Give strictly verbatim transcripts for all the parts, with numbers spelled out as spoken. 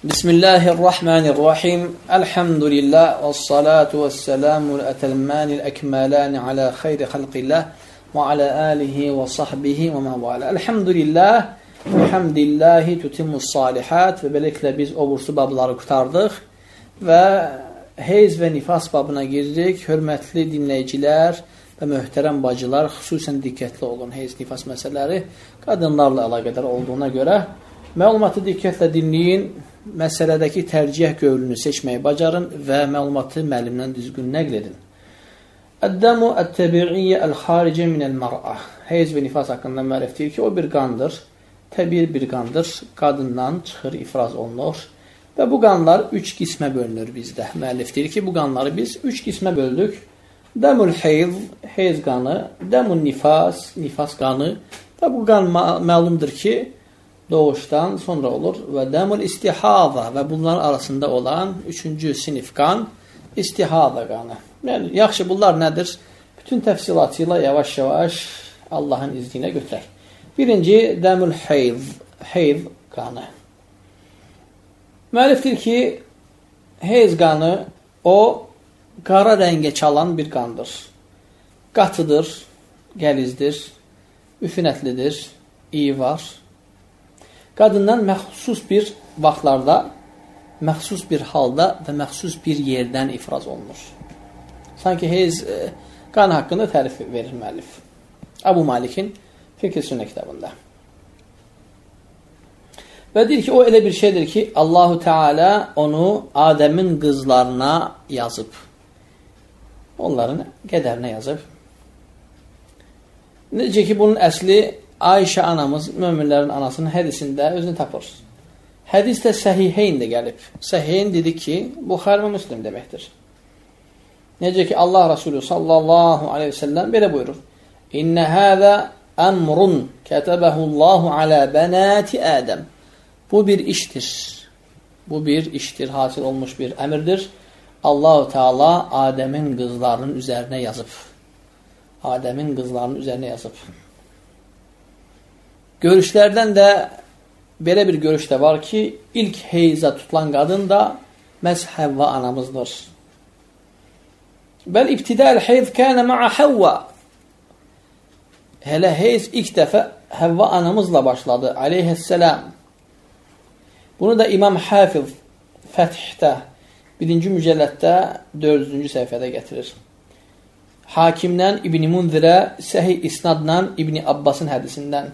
Bismillahirrahmanirrahim. Elhamdülillah ve salatu ve selamu etelmanil ekmalani ala khayri halqillah ve ala alihi ve sahbihi ve mevala. Elhamdülillah, elhamdülillahi tutimmus salihat ve beləliklə biz o bursu babları qurtardıq və heyz və nifas babına girdik. Hörmətli dinləyicilər və möhtərəm bacılar, xüsusən diqqətli olun. Heyz nifas məsələləri qadınlarla əlaqədar olduğuna görə məlumatı diqqətlə dinləyin. Məsələdəki tərcih qövlünü seçməyi bacarın və məlumatı müəllimdən düzgün nəql edin. Əd-dəmu ət-təbiiyyə əl-xaricə minəl-mər'a. Heyz və nifas haqqında müəllif deyir ki, o bir qandır, təbii bir qandır, qadından çıxır, ifraz olunur və bu qanlar üç qismə bölünür bizdə. Müəllif deyir ki, bu qanları biz üç qismə böldük. Dəmül heyz, heyz qanı, dəmül nifas, nifas qanı və bu qan məlumdur ki, doğuşdan sonra olur və dəmul istihada və bunların arasında olan üçüncü sinif qan istihada qanı. Yəni, yaxşı, bunlar nədir? Bütün təfsilatı ilə yavaş-yavaş Allahın izni ilə götürək. Birinci, dəmul heyz, heyz qanı. Müəllifdir ki, heyz qanı o qara rəngə çalan bir qandır. Qatıdır, gəlizdir, üfunətlidir, iyi var. Qadından məxsus bir vaxtlarda, məxsus bir halda və məxsus bir yerdən ifraz olunur. Sanki heyz e, qan haqqında tərif verir müəllif. Abu Malik'in Fikr Sünnə kitabında. Və deyir ki, o elə bir şeydir ki, Allahu Teala onu Adəmin qızlarına yazıb. Onların qədərinə yazıb. Necə ki, bunun əsli Ayşə anamız, möminlərin anasının hədisində özünü tapır. Hədisdə səhiheyn də gəlib. Səhiheyn dedik ki, Buxari və Müslim deməkdir. Necə ki, Allah Resulü sallallahu aleyhi ve sellem belə buyurur. İnnə həzə əmrun kətəbəhullahu alə bənəti Ədəm. Bu bir işdir. Bu bir işdir, hasil olmuş bir əmirdir. Allah-u Teala Adəmin qızlarının üzərinə yazıb. Adəmin qızlarının üzərinə yazıb. Görüşlərdən də belə bir görüş də var ki, ilk heyza tutulan qadın da məhz Həvva anamızdır. Bəl ibtidəl heyz kənə ma'a Həvva. Hələ heyz ilk dəfə Həvva anamızla başladı, aleyhəssələm. Bunu da İmam Hafiz Fəthdə, birinci mücəllətdə dördüncü səhifədə gətirir. Hakimdən İbn-i Munzirə, səhih isnaddan İbn-i Abbasın hədisindən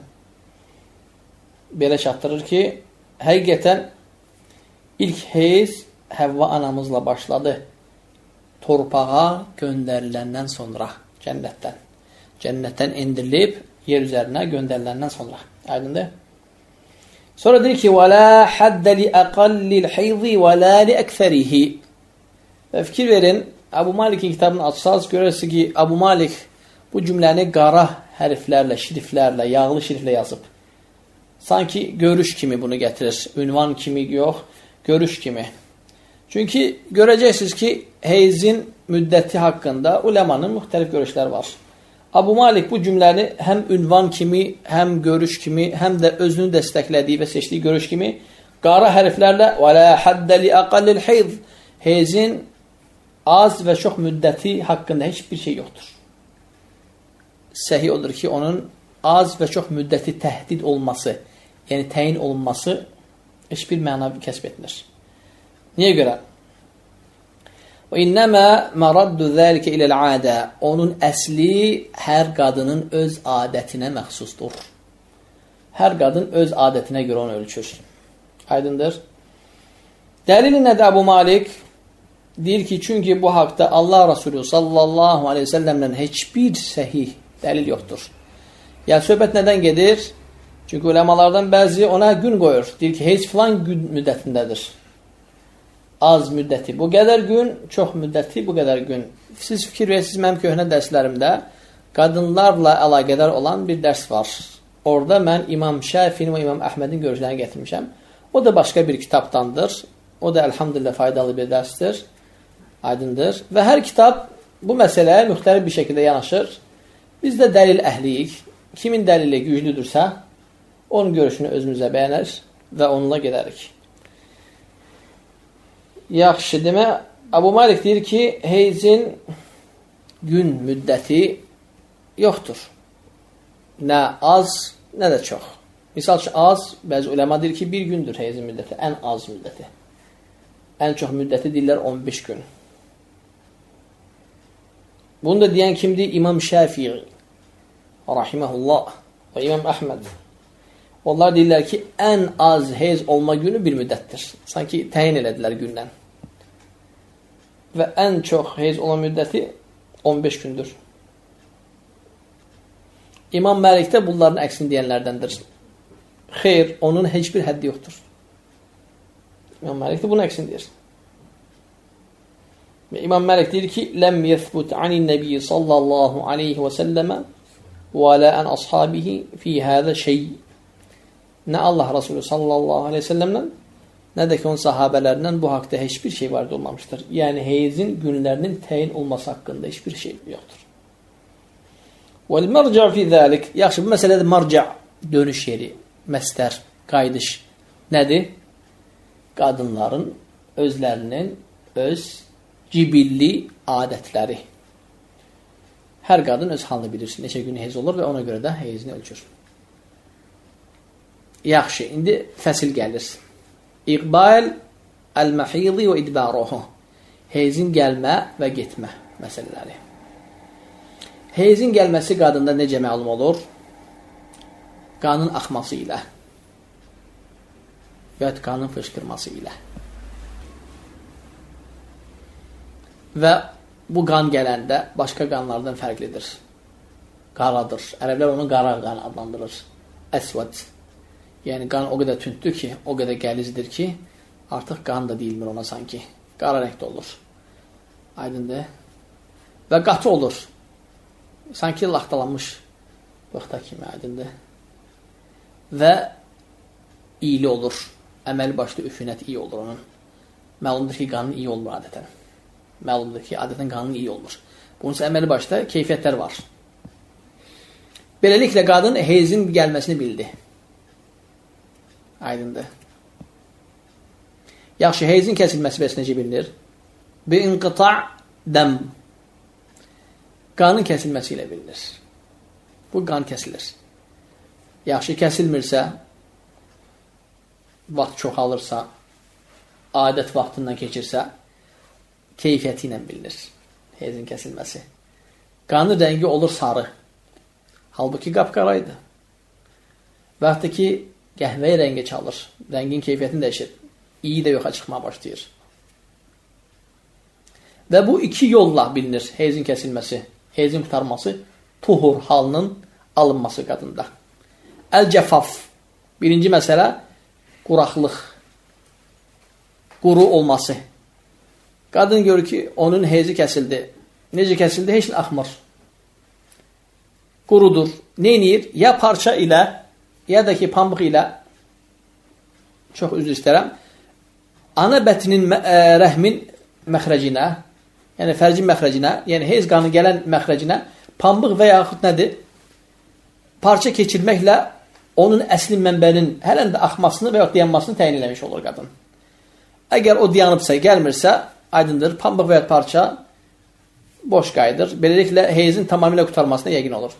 belə çatdırır ki, həqiqətən ilk heyz Həvva anamızla başladı. Torpağa göndəriləndən sonra, cənnətdən. Cənnətdən endirilib, yer üzərinə göndəriləndən sonra. Aydındır? Sonra deyir ki, وَلَا حَدَّ لِأَقَلِّ الْحَيْضِ وَلَا لِأَكْثَرِهِ. Və fikir verin, Abu Malik'in kitabını açsaz, görürsünüz ki, Abu Malik bu cümləni qara hərflərlə, şiriflərlə, yağlı şiriflə yazıb. Sanki görüş kimi bunu gətirir. Ünvan kimi yox, görüş kimi. Çünki görəcəksiniz ki, heyzin müddəti haqqında uləmanın müxtəlif görüşləri var. Abu Malik bu cümləni həm ünvan kimi, həm görüş kimi, həm də özünü dəstəklədiyi və seçdiyi görüş kimi qara hərflərlə وَلَا حَدَّ لِأَقَلِّ الْحَيْضِ. Heyzin az və çox müddəti haqqında heç bir şey yoxdur. Səhih odur ki, onun az və çox müddəti təhdid olması, yəni təyin olunması heç bir məna kəsb etmir. Niyə görə? وَإِنَّمَا مَرَدُّ ذَلِكَ إِلَى الْعَادَةِ. Onun əsli hər qadının öz adətinə məxsusdur. Hər qadın öz adətinə görə onu ölçür. Aydındır? Dəlili nədir Abu Malik? Deyir ki, çünki bu haqda Allah Resulü sallallahu aleyhi ve sellem'dən heç bir səhih dəlil yoxdur. Yəni, söhbət nədən gedir? Çünki uləmalardan bəzi ona gün qoyur. Deyir ki, heç filan gün müddətindədir. Az müddəti bu qədər gün, çox müddəti bu qədər gün. Siz fikir verirsiniz, mənim köhnə dərslərimdə qadınlarla əlaqədar olan bir dərs var. Orada mən İmam Şəfi'nin və İmam Əhmədin görüşlərini gətirmişəm. O da başqa bir kitabdandır. O da əlhamdülillah faydalı bir dərsdir. Aydındır. Və hər kitab bu məsələyə müxtəlif bir şəkildə yanaşır. Biz də dəlil əhliyik. Kimin dəlili güclüdürsə, onun görüşünü özümüzə bəyənər və onunla gedərik. Yaxşı, demə, Abu Malik deyir ki, heyzin gün müddəti yoxdur. Nə az, nə də çox. Misal ki, az, bəzi uləma deyir ki, bir gündür heyzin müddəti, ən az müddəti. Ən çox müddəti deyirlər on beş gün. Bunu da deyən kimdir? İmam Şafii, rahiməhullah, və İmam Əhməd. Onlar deyirlər ki, ən az heyz olma günü bir müddətdir. Sanki təyin elədilər gündən. Və ən çox heyz olan müddəti on beş gündür. İmam Məlik də bunların əksini deyənlərdəndir. Xeyr, onun heç bir həddi yoxdur. İmam Məlik də bunun əksini deyir. Və İmam Məlik deyir ki, ləm yəthbut anin nəbiyyi sallallahu aleyhi və səlləmə və lə ən ashabihi fi hədə şey. Nə Allah Resulü sallallahu aleyhi və səlləmlə, nə də ki, onun sahabələrindən bu haqda heç bir şey varid olmamışdır. Yəni, heyzin günlərinin təyin olması haqqında heç bir şey yoxdur. وَالْمَرْجَعُ فِي ذَٰلِكِ Yaxşı, bu məsələdə marca, dönüş yeri, məstər, qayıdış nədir? Qadınların özlərinin öz cibilli adətləri. Hər qadın öz halını bilir, neçə gün heyz olur və ona görə də heyzini ölçür. Yaxşı, indi fəsil gəlir. İqbal əl-məhidi və idbaruhu. Heyzin gəlmə və getmə məsələləri. Heyzin gəlməsi qadında necə məlum olur? Qanın axması ilə və ya qanın fışqırması ilə. Və bu qan gələndə başqa qanlardan fərqlidir. Qaradır. Ərəblər onu qara qan adlandırır. Əsvad. Yəni, qan o qədər tündür ki, o qədər gəlizdir ki, artıq qan da deyilmir ona sanki. Qara rəngdə olur. Aydındır. Və qatı olur. Sanki laxtalanmış bıxta kimi, aydındır. Və iyili olur. Əməli başda üfunət iyi olur onun. Məlumdur ki, qanın iyi olmur adətən. Məlumdur ki, adətən qanın iyi olmur. Bunun üçün əməli başda keyfiyyətlər var. Beləliklə, qadın heyzin gəlməsini bildi. Aydındır. Yaxşı, heyzin kəsilməsi bəs necə bilinir? Bi-inqita' dəm. Qanın kəsilməsi ilə bilinir. Bu qan kəsilir. Yaxşı, kəsilmirsə, vaxt çoxalırsa, adət vaxtından keçirsə, keyfiyyəti ilə bilinir. Heyzin kəsilməsi. Qanın rəngi olur sarı. Halbuki qapqaraydı. Və hətta ki, qəhvəyə rəngi çalır. Rəngin keyfiyyətini dəyişir. İyi də yoxa çıxmaya başlayır. Və bu iki yolla bilinir heyzin kəsilməsi, heyzin qutarması, tuhur halının alınması qadında. Əl-cəfaf. Birinci məsələ quraqlıq. Quru olması. Qadın görür ki, onun heyzi kəsildi. Necə kəsildi? Heç nə axmır. Qurudur. Neyniyir? Ya parça ilə, ya da ki, pambıq ilə, çox üzr istərəm, ana bətinin ə, rəhmin məxrəcinə, yəni fərcin məxrəcinə, yəni heyz qanı gələn məxrəcinə, pambıq və yaxud nədir? Parça keçirməklə onun əsli mənbənin hələn də axmasını və yaxud dayanmasını təyin eləmiş olur qadın. Əgər o dayanıbsa, gəlmirsə, aydındır, pambıq və yaxud parça boş qayıdır. Beləliklə, heyzin tamamilə qutarmasına yəqin olur.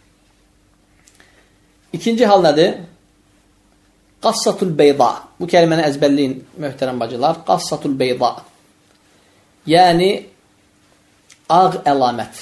İkinci hal nədir? Qassatul beyda. Bu kəliməni əzbərləyin, möhtərəm bacılar. Qassatul beyda. Yəni, ağ əlamət.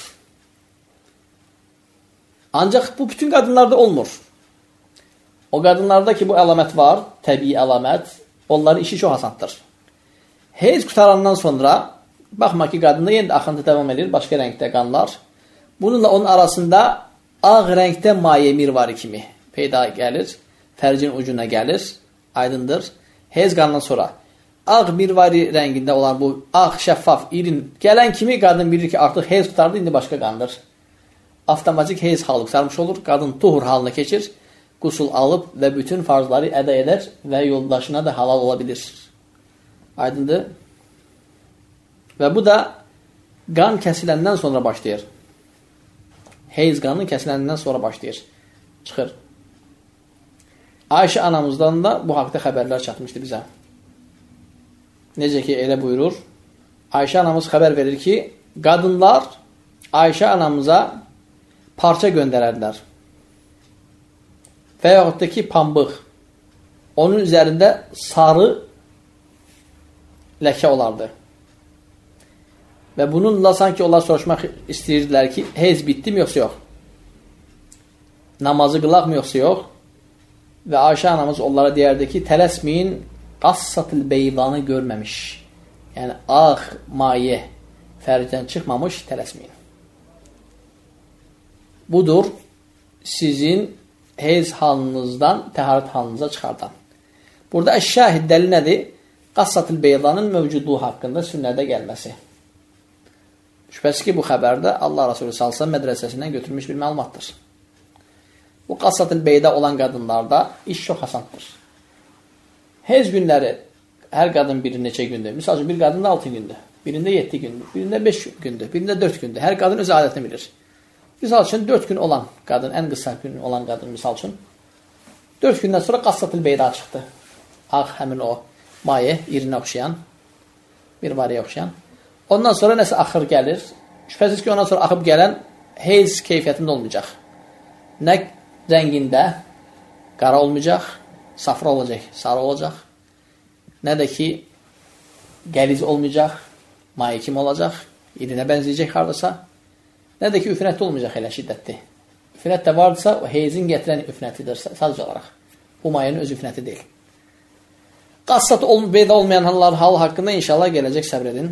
Ancaq bu bütün qadınlarda olmur. O qadınlarda ki, bu əlamət var, təbii əlamət, onların işi çox asandır. Heyz qutarandan sonra, baxma ki, qadında yenə də axıntı devam edir, başqa rəngdə qanlar. Bununla onun arasında ağ rəngdə maye mirvari kimi peyda gəlir, fərcin ucuna gəlir, aydındır. Heyz qandan sonra ağ mirvari rəngində olan bu ağ, şəffaf, irin gələn kimi qadın bilir ki, artıq heyz qutardı, indi başqa qandır. Avtomatik heyz halı qurtarmış olur, qadın tuhur halına keçir, qusul alıb və bütün farzları əda edər və yoldaşına da halal ola bilir. Aydındır. Və bu da qan kəsiləndən sonra başlayır. Heyz qanı kəsiləndən sonra başlayır. Çıxır. Ayşə anamızdan da bu haqda xəbərlər çatmışdı bizə. necə ki elə buyurur, Ayşə anamız xəbər verir ki, qadınlar Ayşə anamıza parça göndərərlər. Və yaxud da ki, pambıq. Onun üzərində sarı ləkə olardı. Və bununla sanki onlar soruşmaq istəyirdilər ki, heyz bitdi mi yoxsa yox? Namazı qılaq mı yoxsa yox? Və Ayşə anamız onlara deyərdi ki, tələsməyin, qassatıl beydanı görməmiş. Yəni, ağ maye fərcdən çıxmamış, tələsməyin. Budur, sizin heyz halınızdan təharət halınıza çıxardan. Burada əş-şahid dəlil nədir? Qassatıl beydanın mövcudluğu haqqında sünnədə gəlməsi. Şübhəsiz ki, bu xəbərdə Allah Rasulü sallallahu əleyhi və səlləm mədrəsəsindən götürülmüş bir məlumatdır. Bu qassatıl beyda olan qadınlarda iş çox asandır. Heyz günləri hər qadın biri neçə gündür? Misal üçün, bir qadın da altı gündür, birində yeddi gündür, birində beş gündür, birində dörd gündür. Hər qadın öz adətini bilir. Misal üçün, dörd gün olan qadın, ən qısa gün olan qadın, misal üçün, dörd gündən sonra qassatıl beyda çıxdı. Ağ, həmin o maye, irinə oxşayan, bir variyə oxşayan. Ondan sonra nəsə axır gəlir. Şübhəsiz ki, ondan sonra axıb gələn heyz keyfiyyətində olmayacaq. Nə rəngində qara olmayacaq, safra olacaq, sarı olacaq. Nə də ki, qəliz olmayacaq, maye kimi olacaq, irinə bənzəyəcək hardasa. Nə də ki, üfünətli olmayacaq elə şiddətli. Üfünət də varsa, o heyzin gətirən üfünətidir sadəcə olaraq. Bu mayenin öz üfünəti deyil. Qassat beyda olmayan hallar hal haqqında inşallah gələcək səbr edin.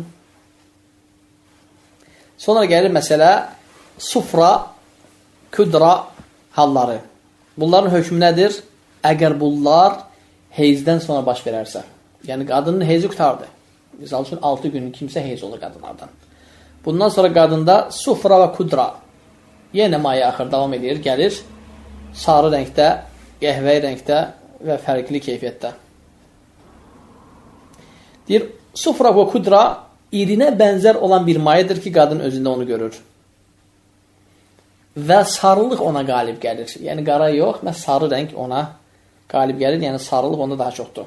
Sonra gəlir məsələ sufra, küdra halları. Bunların hökmü nədir? Əgər bunlar heyzdən sonra baş verərsə. Yəni, qadının heyzi qutardı. Misal üçün, altı gün kimsə heyz olur qadınlardan. Bundan sonra qadında sufra və kudra yenə maye axır, davam edir, gəlir. Sarı rəngdə, qəhvəyi rəngdə və fərqli keyfiyyətdə. Deyir, sufra və kudra irinə bənzər olan bir mayedir ki, qadın özündə onu görür. Və sarılıq ona qalib gəlir. Yəni, qara yox, məhz sarı rəng ona qalib gəlir. Yəni, sarılıq onda daha çoxdur.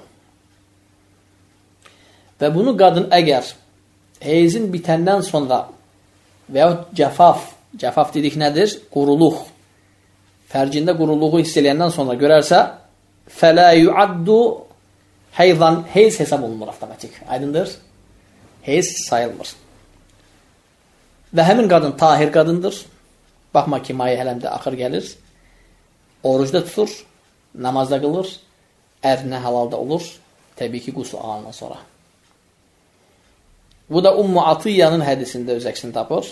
Və bunu qadın əgər heyzin bitəndən sonra və yaxud cəfaf, cəfaf dedik nədir? Quruluq. Fərcində quruluğu hiss eləyəndən sonra görərsə, fələ yuaddu heyzan, heyz hesab olunur avtomatik. Aydındır? Heyz sayılmır. Və həmin qadın tahir qadındır. Baxma ki, maye hələmdə axır gəlir. Orucda tutur, namazda qılır, ərinə halalda olur. Təbii ki, qusl alandan sonra. Bu da Ummu Atiyyənin hədisində öz əksini tapır.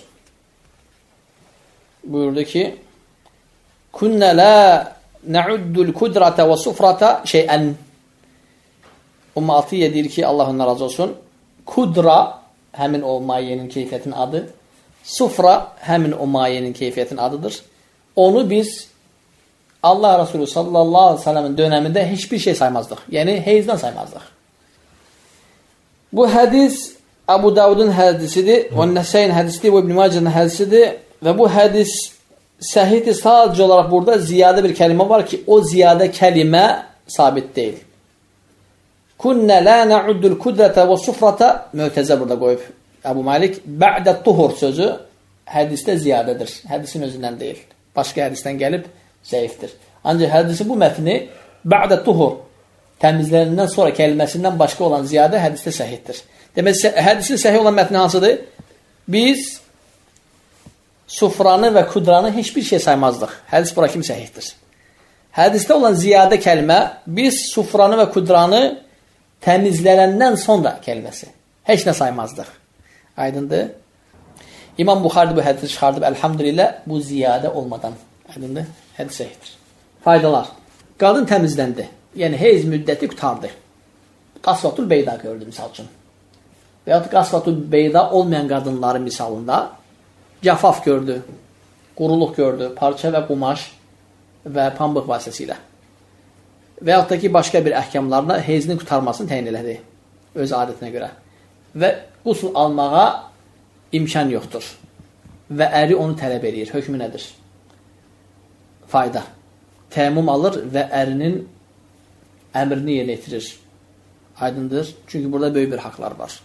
Buyurdu ki, Künnə lə nəuddul kudrata və sufrata şeyən. Ummu Atiyyə deyir ki, Allah ondan razı olsun, kudra, həmin o mayenin keyfiyyətin adı, sufra, həmin o mayenin keyfiyyətin adıdır. Onu biz Allah Resulü sallallahu aleyhi ve sellemin dönəmində heç bir şey saymazdıq. Yəni, heyzdən saymazdıq. Bu hədis Əbu Davudun hədisidir, və Nəsəyin hədisidir, və İbn Macənin hədisidir və bu hədis səhihdir. Sadəcə olaraq burada ziyadə bir kəlimə var ki, o ziyadə kəlimə sabit deyil. Künnə lə nəuddul kudrətə və sufrata mötəzə burada qoyub Əbu Malik. Bə'də tuhur sözü hədisdə ziyadədir. Hədisin özündən deyil. Başqa hədisdən gəlib zəifdir. Ancaq hədisi bu mətni bə'də tuhur təmizlərindən sonra kəliməsindən başqa olan ziyadə hədisdə səhihdir. Demək, hədisin səhih olan mətni hansıdır? Biz sufranı və kudranı heç bir şey saymazdıq. Hədis bura kimi səhihdir. Hədisdə olan ziyadə kəlmə, biz sufranı və kudranı təmizlənəndən sonra kəlməsi. Heç nə saymazdıq. Aydındır? İmam Buxardi bu hədisi çıxardıb, əlhamdülillah, bu ziyadə olmadan. Aydındır? Hədis səhihdir. Faydalar. Qadın təmizləndi. Yəni, heyz müddəti qutardı. Qasvatul beyda gördü, misal üçün. Və yaxud qasvatul beyda olmayan qadınların misalında cəfaf gördü, quruluq gördü, parça və qumaş və pambıq vasitəsilə. Və yaxud da ki, başqa bir əhkamlarına heyzinin qutarmasını təyin elədi öz adətinə görə. Və qusul almağa imkan yoxdur. Və əri onu tələb edir. Hökmü nədir? Fayda. Təyəmmüm alır və ərinin əmrini yerinə yetirir. Aydındır. Çünki burada böyük bir haqlar var.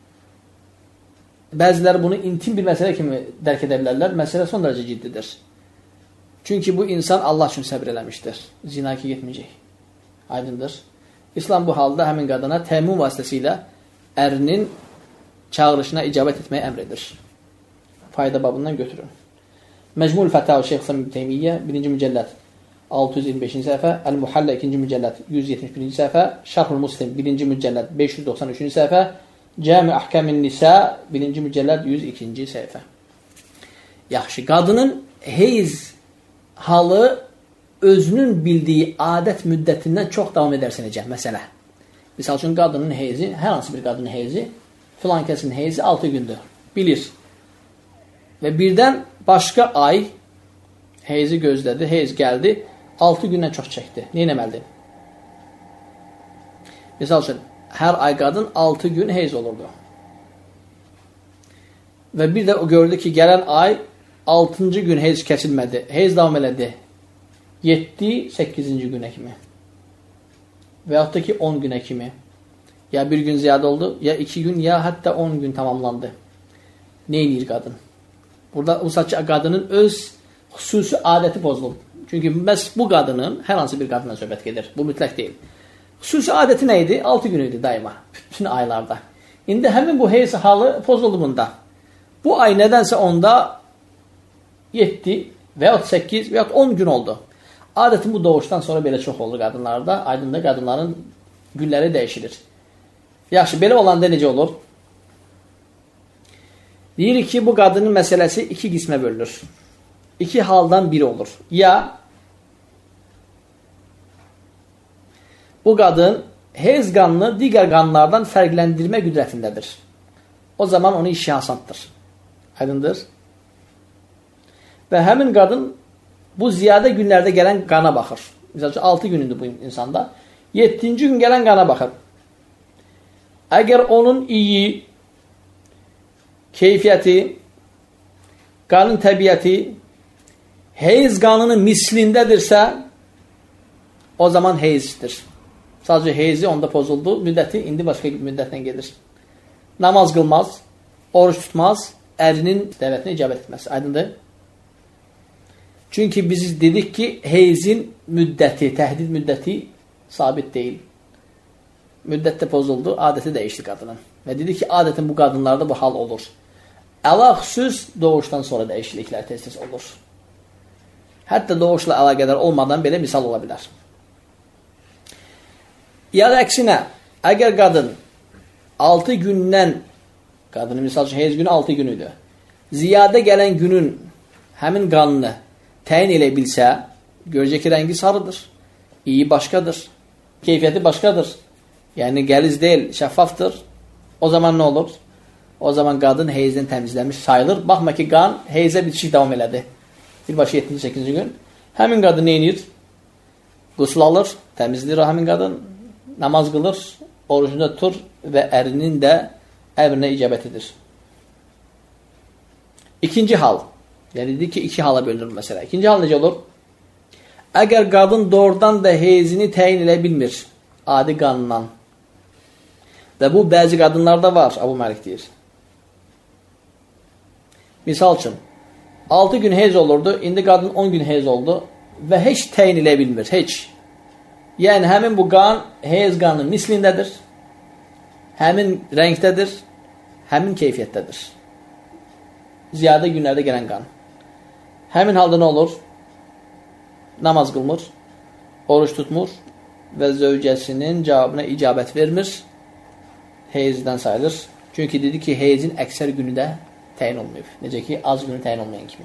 Bəziləri bunu intim bir məsələ kimi dərk edə bilərlər. Məsələ son dərəcə ciddidir. Çünki bu insan Allah üçün səbr eləmişdir. Zinaki getməyəcək. Aydındır. İslam bu halda həmin qadına təyyum vasitəsilə ərinin çağırışına icabət etməyə əmr edir. Fayda babından götürün. Məcmul Fətav Şeyx İslam İbn Teymiyyə birinci mücəlləd altı yüz iyirmi beşinci səhifə, Əl-Muhallə ikinci mücəlləd yüz yetmiş birinci səhifə, Şərhul Muslim birinci mücəlləd beş yüz doxsan üçüncü səhifə, Cəmi Əhkəmin Nisa birinci mücəlləd yüz ikinci səhifə. Yaxşı, qadının heyz halı özünün bildiyi adət müddətindən çox davam edərsə necə? Məsələ. Misal üçün, qadının heyzi, hər hansı bir qadının heyzi, filan kəsin heyzi altı gündür. Bilir. Və birdən başqa ay heyzi gözlədi, heyz gəldi, altı gündən çox çəkdi. Nə etməlidir? Misal üçün, hər ay qadın altı gün heyz olurdu. Və bir də o gördü ki, gələn ay altıncı gün heyz kəsilmədi. Heyz davam elədi. yeddi səkkizinci günə kimi. Və yaxud da ki, on günə kimi. Ya bir gün ziyadə oldu, ya iki gün, ya hətta on gün tamamlandı. Nə edir qadın? Burada ulusatçı qadının öz xüsusi adəti pozulub. Çünki məhz bu qadının, hər hansı bir qadına söhbət gedir. Bu mütləq deyil. Xüsusi adəti nə idi? altı gün idi daima. Bütün aylarda. İndi həmin bu heyz halı pozuldu bunda. Bu ay nədənsə onda yeddi və yaxud səkkiz və yaxud on gün oldu. Adətin bu doğuşdan sonra belə çox oldu qadınlarda. Aydında qadınların günləri dəyişilir. Yaxşı, belə olanda necə olur? Deyirik ki, bu qadının məsələsi iki qismə bölünür. İki haldan biri olur. Ya bu qadın heyz qanını digər qanlardan fərqləndirmə qüdrətindədir. O zaman onu işi asandır. Aydındır. Və həmin qadın bu ziyadə günlərdə gələn qana baxır. Məsələn, altı günündür bu insanda. yeddinci gün gələn qana baxır. Əgər onun iyi, keyfiyyəti, qanın təbiəti heyz qanının mislindədirsə, o zaman heyzdir. Sadəcə heyzi onda pozuldu, müddəti indi başqa müddətlə gedir. Namaz qılmaz, oruç tutmaz, ərinin dəvətinə icabət etməz. Aydındır? Çünki biz dedik ki, heyzin müddəti, təhdid müddəti sabit deyil. Müddətdə pozuldu, adəti dəyişdi qadının. Və dedik ki, adətin bu qadınlarda bu hal olur. Əlaxüsüz doğuşdan sonra dəyişikliklər tez-tez olur. Hətta doğuşla əlaqədar olmadan belə misal ola bilər. Ya da əksinə, əgər qadın altı gündən, qadının misal üçün heyz günü altı günüdür, ziyadə gələn günün həmin qanını təyin elə bilsə, görəcək ki, rəngi sarıdır, iyi başqadır, keyfiyyəti başqadır, yəni qəliz deyil, şəffafdır, o zaman nə olur? O zaman qadın heyzdən təmizlənmiş sayılır. Baxma ki, qan heyzə bitişik davam elədi. Birbaşa yeddinci səkkizinci gün. Həmin qadın nə edir? Qusl alır, təmizləyir həmin qadın, namaz qılır, orucunda tutur və ərinin də əmrinə icabət edir. İkinci hal. Yəni, dedik ki, iki hala bölünür məsələ. İkinci hal necə olur? Əgər qadın doğrudan da heyzini təyin elə bilmir, adi qanından və bu, bəzi qadınlarda var, Abu Məlik deyir. Misal üçün, altı gün heyz olurdu, indi qadın on gün heyz oldu və heç təyin elə bilmir, heç. Yəni, həmin bu qan, heyz qanının mislindədir, həmin rəngdədir, həmin keyfiyyətdədir. Ziyadə günlərdə gələn qan. Həmin halda nə olur? Namaz qılmır, oruç tutmur və zövcəsinin cavabına icabət vermir, heyzdən sayılır. Çünki dedi ki, heyzin əksər günü də təyin olmayıb. Necə ki, az günü təyin olmayan kimi.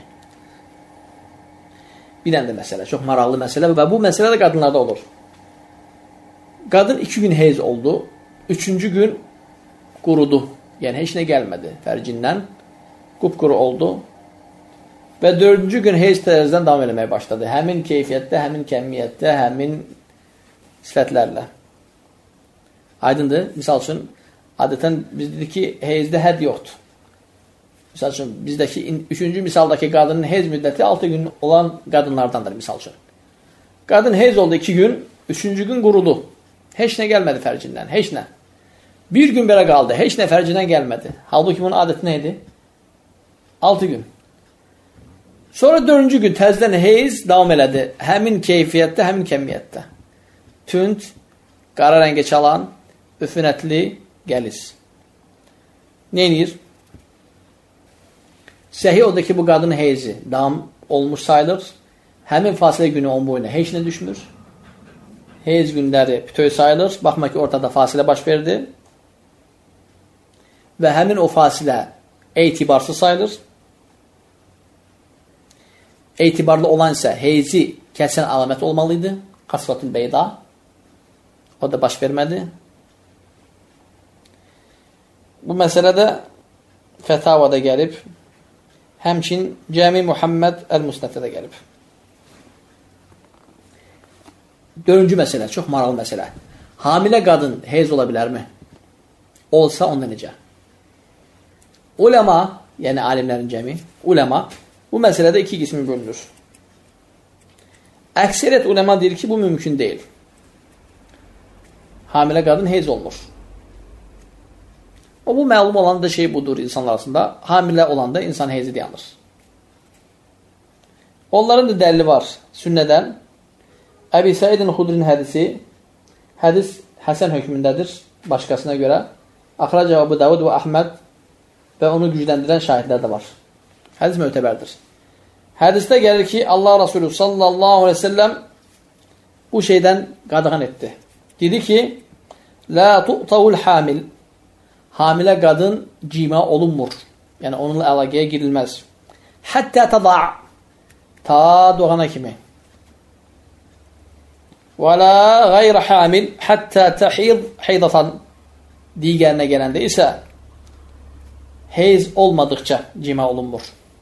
Bir dənə də məsələ, çox maraqlı məsələ və bu məsələ də qadınlarda olur. Qadın iki gün heyz oldu, üçüncü gün qurudu. Yəni, heç nə gəlmədi fərcindən, qupquru oldu və dördüncü gün heyz tərəzdən davam eləməyə başladı. Həmin keyfiyyətdə, həmin kəmiyyətdə, həmin sifətlərlə. Aydındır. Misal üçün, adətən biz dedik ki, heyzdə hədd yoxdur. Misal üçün, bizdəki üçüncü misaldakı qadının heyz müddəti altı gün olan qadınlardandır, misal üçün. Qadın heyz oldu iki gün, üçüncü gün qurudu. Heç nə gəlmədi fərcindən, heç nə. Bir gün belə qaldı. Heç nə fərcinə gəlmədi. Halbuki bunun adəti nə idi? altı gün. Sonra dördüncü gün təzdən heyz davam elədi. Həmin keyfiyyətdə, həmin kəmiyyətdə. Tünd, qara rəngə çalan, üfunətli, gəliz. Neynir? Səhih odur ki, bu qadın heyzi davam olmuş sayılır. Həmin fasilə günü onun boyuna heç nə düşmür. Heyz günləri bütöv sayılır. Baxma ki, ortada fasilə baş verdi. Və həmin o fasilə etibarsız sayılır. Etibarlı olan isə heyzi kəsən alamət olmalıydı. Qasvatul beyda. O da baş vermədi. Bu məsələdə fətavada gəlib. Həmçin Cəmi Muhammed Əl-Musnəddə gəlib. Dördüncü məsələ, çox maraqlı məsələ. Hamilə qadın heyz ola bilərmi? Olsa onda necə? Ulema, yəni alimlərin cəmi, ulema, bu məsələdə iki qismi bölünür. Əksəriyyət ulema deyir ki, bu mümkün deyil. Hamilə qadın heyz olmur. O, bu məlum olan da şey budur insanlar arasında. Hamilə olanda insan heyzi dayanır. Onların da dəlili var sünnədən. Əbi Səidin Xudrin hədisi, hədis Həsən hökmündədir başqasına görə. Axrac Əbu Davud və Əhməd və onu gücləndirən şahidlər də var. Hədis mötəbərdir. Hədisdə gəlir ki, Allah Resulü sallallahu aleyhi ve sellem bu şeydən qadağan etdi. Dedi ki, La tu'tavul hamil. Hamilə qadın cima olunmur. Yəni, onunla əlaqəyə girilməz. Həttə təda' ta doğana kimi. Və la qayrə hamil həttə təhid heydatan. Digərinə gələndə isə heyz olmadıqca cima olunmur.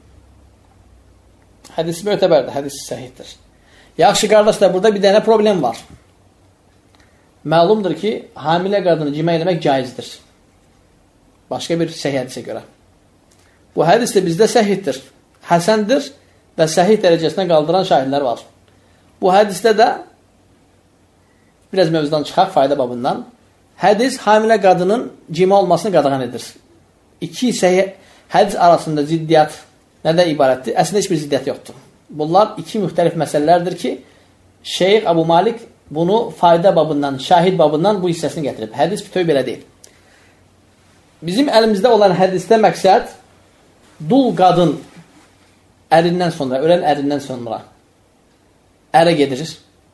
Hədis mötəbərdir, hədis səhihdir. Yaxşı qardaşlar, burada bir dənə problem var. Məlumdur ki, hamilə qadını cima eləmək caizdir. Başqa bir səhih hədisə görə. Bu hədis də bizdə səhihdir, həsəndir və səhih dərəcəsinə qaldıran şahidlər var. Bu hədisdə də biraz mövzudan çıxaq, fayda babından. Hədis hamilə qadının cima olmasını qadağan edir. İki səhih hədis arasında ziddiyyat nədən ibarətdir? Əslində heç bir ziddiyyət yoxdur. Bunlar iki müxtəlif məsələlərdir ki, Şeyx Əbu Malik bunu fayda babından, şahid babından bu hissəsini gətirib. Hədis bütöv belə deyil. Bizim əlimizdə olan hədisdə məqsəd dul qadın ərindən sonra, ölən ərindən sonra ərə gedir.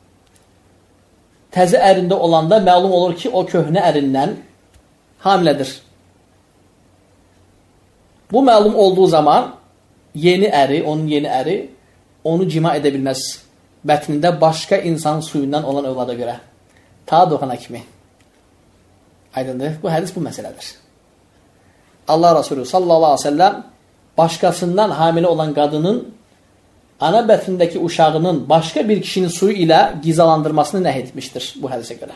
Təzə ərində olanda məlum olur ki, o köhnə ərindən hamilədir. Bu məlum olduğu zaman yeni əri, onun yeni əri onu cima edə bilməz. Bətnində başqa insanın suyundan olan övlada görə. Ta doğana kimi. Aydındır. Bu hədis bu məsələdir. Allah Resulü sallallahu aleyhi ve sellem başqasından hamilə olan qadının ana bətnindəki uşağının başqa bir kişinin suyu ilə gizalandırmasını nəhy etmişdir bu hədisə görə.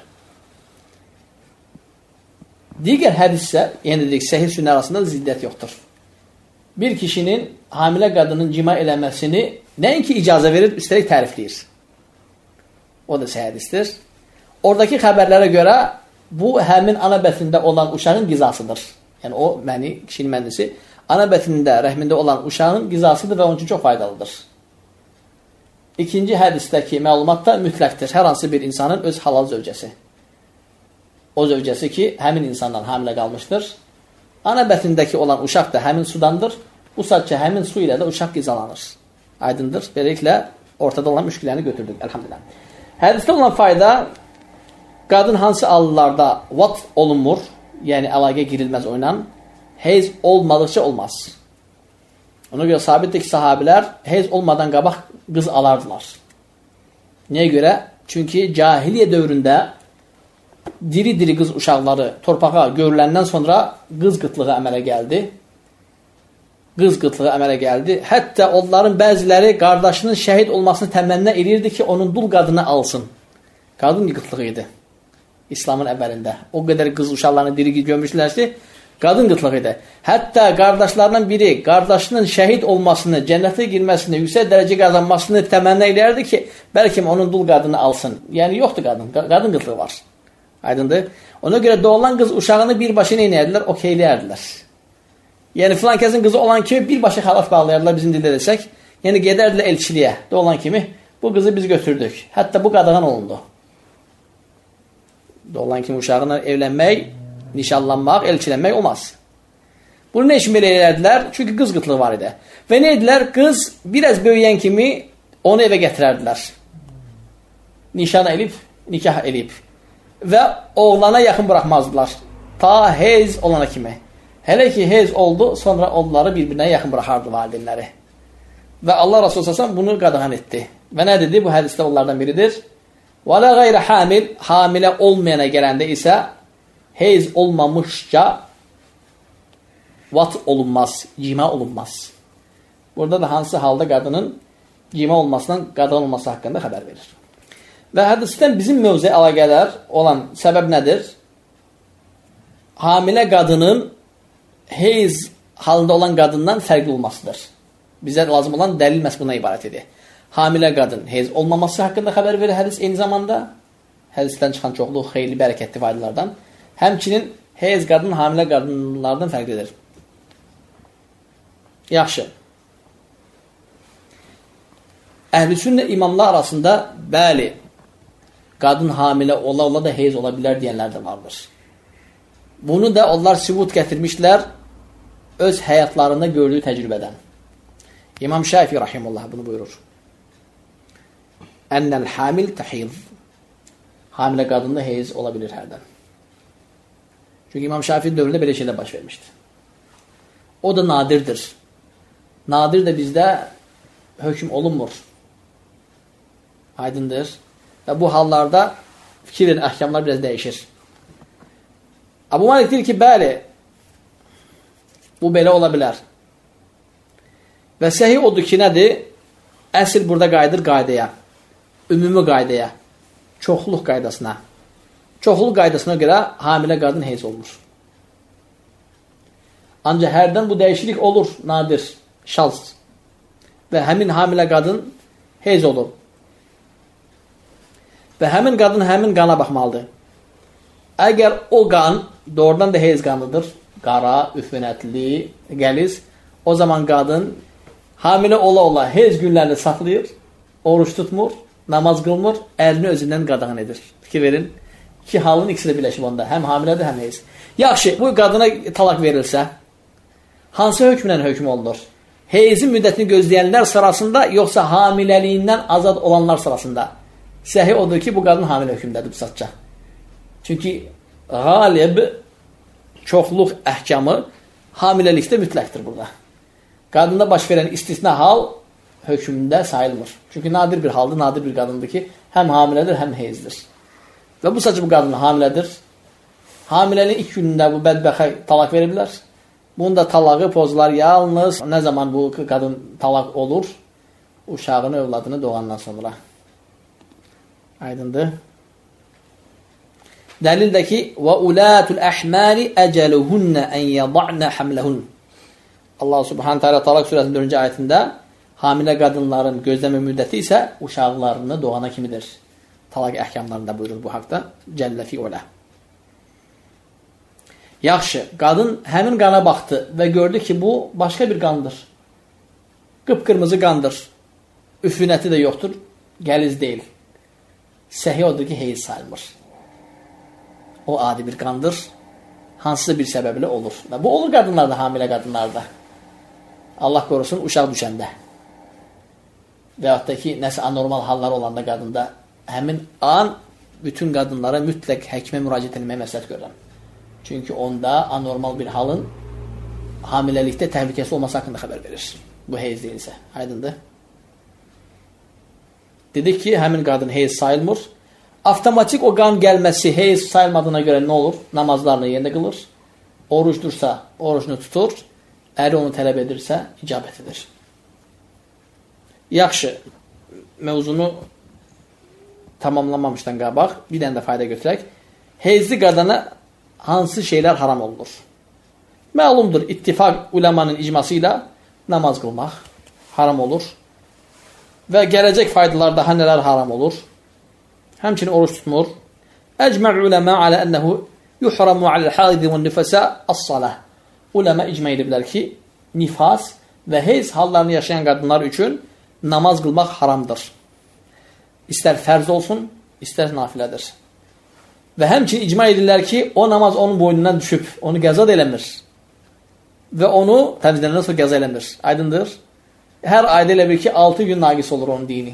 Digər hədisə, yəni dedik, səhih sünnə arasında ziddiyyət yoxdur. Bir kişinin hamilə qadının cima eləməsini nəinki icazə verir, üstəlik tərifləyir. O da səhih hədisdir. Oradakı xəbərlərə görə bu həmin ana bətnində olan uşağın qizasıdır. Yəni o məni, kişinin mənnisi, ana bətnində, rəhmində olan uşağın qizasıdır və onun üçün çox faydalıdır. İkinci hədisdəki məlumat da mütləqdir. Hər hansı bir insanın öz halal zövcəsi. O zövcəsi ki, həmin insandan hamilə qalmışdır. Ana bətnindəki olan uşaq da həmin sudandır. Bu sadəcə həmin su ilə də uşaq qizalanır. Aydındır. Beləliklə ortada olan müşkiləni götürdük. Elhamdülillah. Hədisdə olan fayda, qadın hansı allılarda vat olunmur, yəni əlaqə girilməz oynan, heyz olmadıqca olmaz. Ona görə sabitdir ki, sahabilər heyz olmadan qabaq qız alardılar. Niyə görə? Çünki cahiliyə dövründə diri-diri qız uşaqları torpağa görüləndən sonra qız qıtlığı əmələ gəldi. Qız qıtlığı əmələ gəldi. Hətta onların bəziləri qardaşının şəhid olmasını təmənnə edirdi ki, onun dul qadını alsın. Qadın qıtlığı idi. İslamın əvvəlində. O qədər qız uşaqlarını diri görmüşlər ki, qadın qıtlığı idi. Hətta qardaşlarından biri qardaşının şəhid olmasını, cənnətə girməsini, yüksək dərəcə qazanmasını təmənnə edirdi ki, bəlkə onun dul qadını alsın. Yəni yoxdur qadın. Qadın qıtlığı var. Aydındır. Ona görə doğulan qız uşağını birbaşa nə edərdilər? Okeyləyərdilər. Yəni filan kəsin qızı olan kimi birbaşa xalaf bağlayardılar bizim dildə desək. Yəni gedərdilər elçiliyə. Doğulan kimi bu qızı biz götürdük. Hətta bu qadağan olundu. Doğulan kimi uşağına evlənmək, nişanlanmaq, elçilənmək olmaz. Bunu nə üçün belə edərdilər? Çünki qız qıtlığı var idi. Və nə edilər? Qız biraz böyüyən kimi onu evə gətirərdilər. Nişan elib, nikah elib. Və oğlana yaxın buraxmazdılar. Ta heyz olana kimi. Hələ ki heyz oldu, sonra onları bir-birinə yaxın buraxardı valideynləri. Və Allah Rasulü sallallahu bunu qadağan etdi. Və nə dedi? Bu hədisdə onlardan biridir. Və la qeyri hamil, hamilə olmayana gələndə isə heyz olmamışca vat olunmaz, cima olunmaz. Burada da hansı halda qadının cima olmasından qadağan olması haqqında xəbər verir. Və hədisdən bizim mövzuya əlaqədar olan səbəb nədir? Hamilə qadının heyz halında olan qadından fərqli olmasıdır. Bizə lazım olan dəlil məhz buna ibarət edir. Hamilə qadın heyz olmaması haqqında xəbər verir hədis eyni zamanda. Hədisdən çıxan çoxlu xeyirli, bərəkətli faydalardan. Həmçinin heyz qadın hamilə qadınlardan fərqlidir. Yaxşı. Əhl-i sünnə imamlar arasında bəli, qadın hamilə ola-ola da heyz ola bilər deyənlər də vardır. Bunu da onlar sübut gətirmişlər öz həyatlarında gördüyü təcrübədən. İmam Şafii rahimehullah bunu buyurur. Ennel hamil tahid. Hamilə qadında heyz ola bilir hərdən. Çünki İmam Şafii dövründə belə şeylər baş vermişdi. O da nadirdir. Nadir də bizdə hökm olunmur. Aydındır. Və bu hallarda fikir verin, əhkamlar biraz dəyişir. Abu Malik deyir ki, bəli, bu belə ola bilər. Və səhih odur ki, nədir? Əsl burada qayıdır qaydaya, ümumi qaydaya, çoxluq qaydasına. Çoxluq qaydasına görə hamilə qadın heyz olmur. Ancaq hərdən bu dəyişiklik olur, nadir, şans. Və həmin hamilə qadın heyz olur. Və həmin qadın həmin qana baxmalıdır. Əgər o qan doğrudan da heyz qanıdır, qara, üfunətli, qəliz, o zaman qadın hamilə ola-ola heyz günlərini saxlayır, oruç tutmur, namaz qılmır, əlini özündən qadağan edir. Fikir verin, iki halın ikisi də birləşib onda, həm hamilədir, həm heyz. Yaxşı, bu qadına talaq verilsə, hansı hökmlə hökm olunur? Heyzin müddətini gözləyənlər sırasında, yoxsa hamiləliyindən azad olanlar sırasında? Səhih odur ki, bu qadın hamilə hökmdədir bu satca. Çünki qalib çoxluq əhkamı hamiləlikdə mütləqdir burada. Qadında baş verən istisna hal hökmündə sayılmır. Çünki nadir bir haldır, nadir bir qadındır ki, həm hamilədir, həm heyzdir. Və bu saçı bu qadın hamilədir. Hamilənin ilk günündə bu bədbəxə talaq veriblər. Bunun da talağı pozular yalnız nə zaman bu qadın talaq olur? Uşağını, övladını doğandan sonra. Aydındır. Dəlildəki və ulatul əhmali əcəluhunna an yad'na hamlahun. Allah Subhanahu taala Talaq surəsinin dördüncü ayətində hamilə qadınların gözləmə müddəti isə uşaqlarını doğana kimidir. Talaq əhkamlarında buyurur bu haqqda Cəllə fi ula. Yaxşı, qadın həmin qana baxdı və gördü ki, bu başqa bir qandır. Qıpqırmızı qandır. Üfunəti də yoxdur, qəliz deyil. Səhih odur ki, heyz sayılmır. O adi bir qandır. Hansısa bir səbəblə olur. Və bu olur qadınlarda, hamilə qadınlarda. Allah qorusun, uşaq düşəndə. Və yaxud da ki, nəsə anormal hallar olanda qadında həmin an bütün qadınlara mütləq həkimə müraciət etməyə məsləhət görürəm. Çünki onda anormal bir halın hamiləlikdə təhlükəsi olması haqqında xəbər verir. Bu heyz deyilsə. Aydındır. Dedik ki, həmin qadın heyz sayılmır. Avtomatik o qan gəlməsi heyz sayılmadığına görə nə olur? Namazlarını yerinə qılır. Orucdursa, orucunu tutur. Əri onu tələb edirsə, icabət edir. Yaxşı, mövzunu tamamlamamışdan qabaq, bir dənə də fayda götürək. Heyzli qadına hansı şeylər haram olunur? Məlumdur, ittifaq uləmanın icması ilə namaz qılmaq haram olur. Və gələcək faydalar daha nələr haram olur? Həmçinin oruç tutmur, Əcmə'l uləmə alə ənəhu yuhramu aləl-haidi və nifəsə as-salah. Uləmə icmə ediblər ki, nifas və heyz hallarını yaşayan qadınlar üçün namaz qılmaq haramdır. İstər fərz olsun, istər nafilədir. Və həmçin icma edirlər ki, o namaz onun boynundan düşüb, onu qəza da eləmir. Və onu təmizlənəndən sonra qəza eləmir. Aydındır? Hər ayda elə bir ki, altı gün naqis olur onun dini.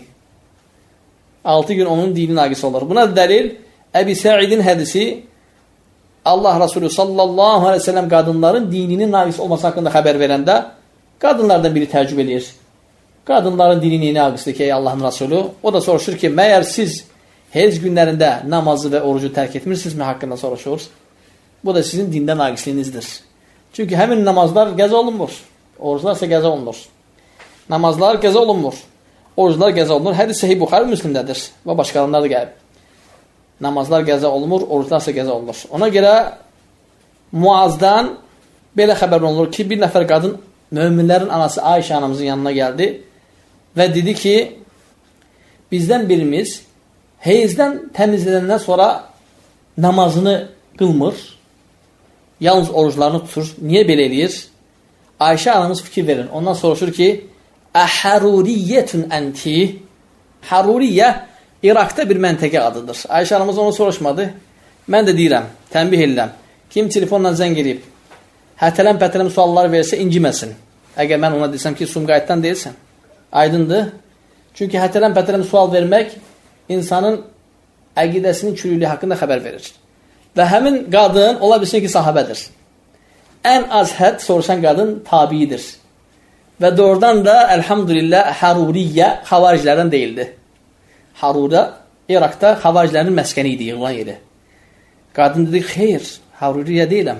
altı gün onun dini naqis olur. Buna dəlil, Əbi Səidin hədisi, Allah Resulü sallallahu aleyhi ve sellem qadınların dininin naqis olması haqqında xəbər verəndə, qadınlardan biri təəccüb edir. Qadınların dini niyə naqisdir ki, ey Allahın Resulü? O da soruşur ki, məyər siz heyz günlərində namazı və orucu tərk etmirsinizmi haqqında soruşur? Bu da sizin dində naqisliyinizdir. Çünki həmin namazlar qəza olunmur. Oruclar isə qəza olunur. Namazlar qəza olunmur. Oruclar qəza olunur. Hədis Səhih Buxari Müslimdədir və başqalarında da gəlib. Namazlar qəza olunmur, oruclar isə qəza olunur. Ona görə Muazdan belə xəbər olunur ki, bir nəfər qadın möminlərin anası Ayşə anamızın yanına gəldi və dedi ki, bizdən birimiz heyzdən təmizlənəndən sonra namazını qılmır, yalnız oruclarını tutur. Niyə belə eləyir? Ayşə anamız fikir verir. Ondan soruşur ki, Əhəruriyyətün ənti. Həruriyyə İraqda bir məntəqə adıdır. Ayşə anamız onu soruşmadı. Mən də deyirəm, tənbih edirəm. Kim telefonla zəng edib, hətələm pətələm suallar versə inciməsin. Əgər mən ona desəm ki, Sumqayıtdan deyilsən. Aydındır. Çünki hətələm pətələm sual vermək insanın əqidəsinin çürüklüyü haqqında xəbər verir. Və həmin qadın ola bilsin ki, sahabədir. Ən az hədd soruşan qadın tabiidir. Və doğrudan da, əlhamdülillah, Həruriyyə xavaricilərdən deyildi. Harura, İraqda xavaricilərin məskəni idi, yığılan yeri. Qadın dedi, xeyr, Həruriyyə deyiləm.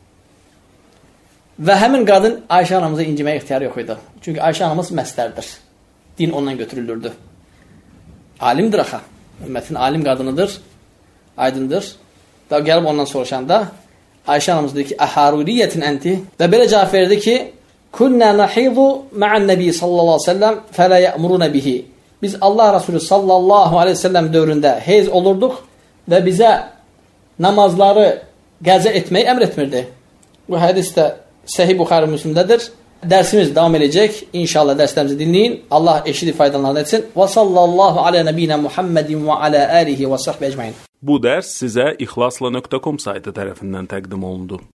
Və həmin qadın Ayşə anamıza inciməyə ixtiyarı yox idi. Çünki Ayşə anamız məstərdir. Din ondan götürülürdü. Alimdir axı. Ümmətin alim qadınıdır. Aydındır. Da gəlib ondan soruşanda Ayşə anamız dedi ki, Əhəruriyyətin ənti. Və belə cavab verdi ki, Künnə nəhidu mə'ən nəbi sallallahu aleyhi ve sellem fələ yəmurunə bihi. Biz Allah Resulü sallallahu aleyhi ve sellem dövründə heyz olurduq və bizə namazları qəza etməyi əmr etmirdi. Bu hədis də Səhih Buxari Müslimdədir. Dərsimiz davam edəcək. İnşallah dərslərimizi dinləyin. Allah eşidib faydalarını etsin. Və sallallahu alə nəbiyinə Muhammedin və alə əlihi və sahbə əcməin. Bu dərs sizə ixlasla nöqtə com saytı tərəfindən təqdim olundu.